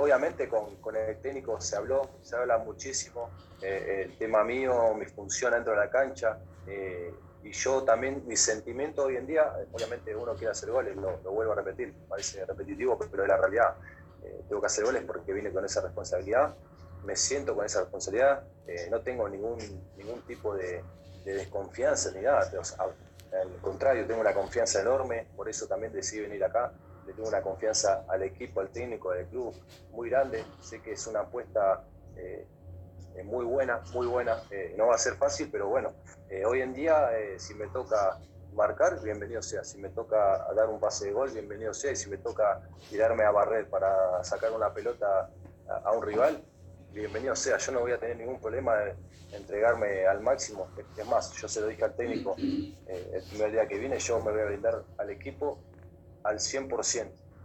obviamente con el técnico se habla muchísimo, el tema mío, mi función dentro de la cancha, y yo también, mi sentimiento hoy en día, obviamente uno quiere hacer goles, lo vuelvo a repetir, parece repetitivo, pero es la realidad. Tengo que hacer goles porque vine con esa responsabilidad, me siento con esa responsabilidad, no tengo ningún tipo de desconfianza ni nada, o sea, al contrario, tengo una confianza enorme, por eso también decidí venir acá. Le tengo una confianza al equipo, al técnico, al club muy grande. Sé que es una apuesta muy buena, muy buena. No va a ser fácil, pero bueno, hoy en día, si me toca marcar, bienvenido sea. Si me toca dar un pase de gol, bienvenido sea. Y si me toca tirarme a barrer para sacar una pelota a un rival, bienvenido sea. Yo no voy a tener ningún problema de entregarme al máximo. Es más, yo se lo dije al técnico el primer día que vine, yo me voy a brindar al equipo al 100%.